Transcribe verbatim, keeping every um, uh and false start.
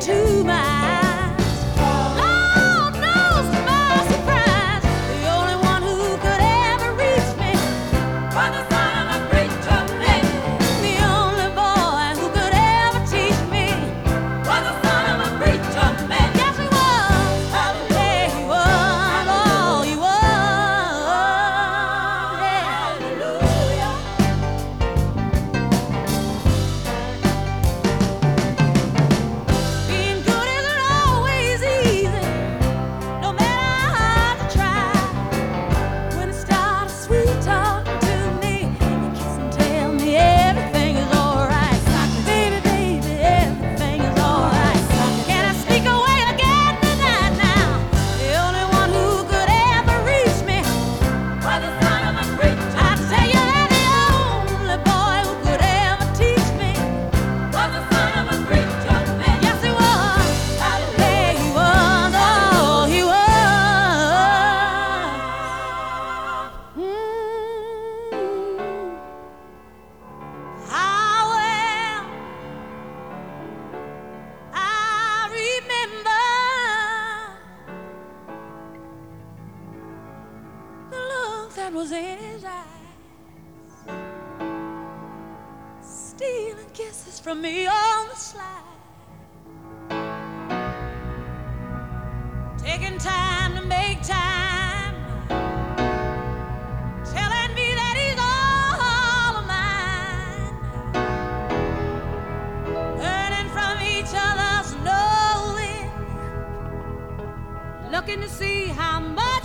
into my eyes. Lord knows to my surprise, the only one who could ever reach me was the son of a preacher man. The only boy who could ever teach me was the son of a preacher man. Yes, he was. Yeah, he was. Oh, he was. Hallelujah. Being good isn't always easy, no matter how hard you try. When it starts sweet talking to me, you kiss and tell me everything is alright. Baby, baby, everything is alright. Can I sneak away again tonight now? The only one who could ever reach me was the son of a preacher. I tell you that the only boy who could ever teach me was the son of a preacher man. Yes, he was. Yeah, he was. Oh, he was. Mm. How well I remember the look that was in his eyes, stealing kisses from me on the slide, taking time to make time, telling me that he's all of mine, learning from each other slowly, looking to see how much